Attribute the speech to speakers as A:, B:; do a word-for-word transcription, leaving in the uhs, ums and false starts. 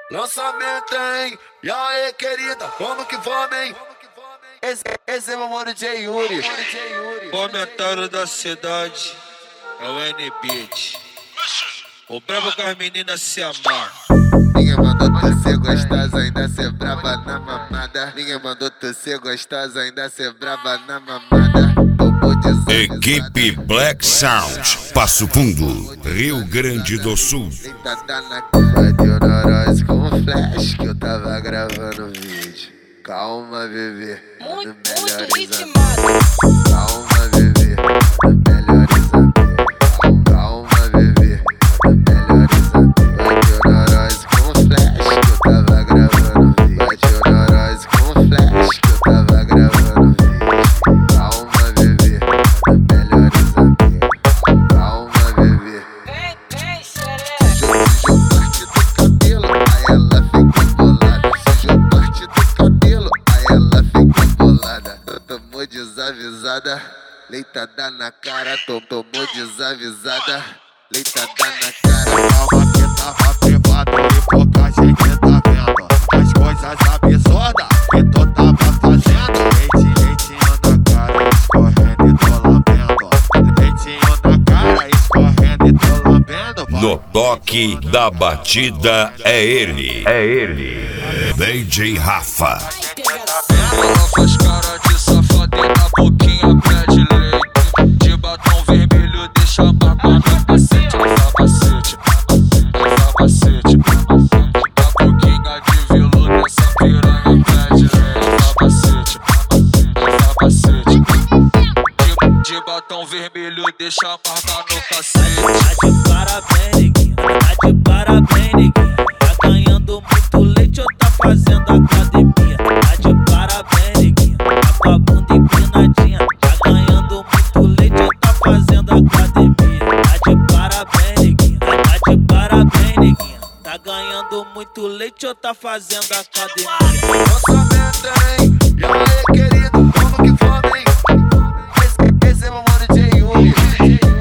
A: Lançamento, hein? E aí, querida, como que vamos, hein? Esse, esse é meu mano J. Yuri.
B: Comentário da cidade é o N-Beat. O brabo com as meninas se amar.
C: Ninguém mandou tu ser gostosa, ainda ser braba na mamada. Ninguém mandou tu ser gostosa, ainda ser braba na mamada.
D: Equipe Black Sound, Passo Fundo, Rio Grande do Sul.
C: Deitada na cama de Honoroz com flash que eu tava gravando vídeo. Calma, bebê,
E: Muito,
C: no
E: muito
C: melhores
E: ritmado.
C: amigos. Calma, bebê, no melhores amigos. Calma, bebê, no melhores amigos. Vai de Honoroz com flash que eu tava gravando vídeo. Vai de Honoroz com flash que eu tava gravando vídeo. Calma, bebê, no melhores amigos. Calma, bebê.
E: Vem, vem, xereca.
C: Sujou parte do cabelo, aí ela fica bolada. Sujou parte do cabelo, aí ela fica bolada. Tomou desavisada, leitada na cara. Tomou desavisada, leitada na cara.
F: Calma que tava privado e pouca gente tá vendo as coisas absurdas que tu tava fazendo. Leite, leitinho na cara, escorrendo e tô lambendo. Leitinho na cara, escorrendo e tô lambendo.
D: No toque da batida é ele, é ele, D J Rafa.
A: Ela faz cara de safada e na boquinha pede leite. De batom vermelho deixa a barba no capacete. Capacete, capacete. Na boquinha de veludo essa piranha pede leite. Capacete, capacete. De, de batom vermelho deixa a marca no cacete.
G: Tá de parabéns, neguinho. Tá de parabéns, neguinho. Tá ganhando muito leite ou tá fazendo academia? Tá de parabéns, neguinho. Tá com a bunda empinadinha. Tá ganhando muito leite ou tá fazendo academia? Tá de parabéns, neguinho. Tá de parabéns, neguinho. Tá ganhando muito leite ou tá fazendo academia?
A: Lançamento, hein? E aí, querida, como que vamos, hein? Esse, esse é meu mano J. Yuri.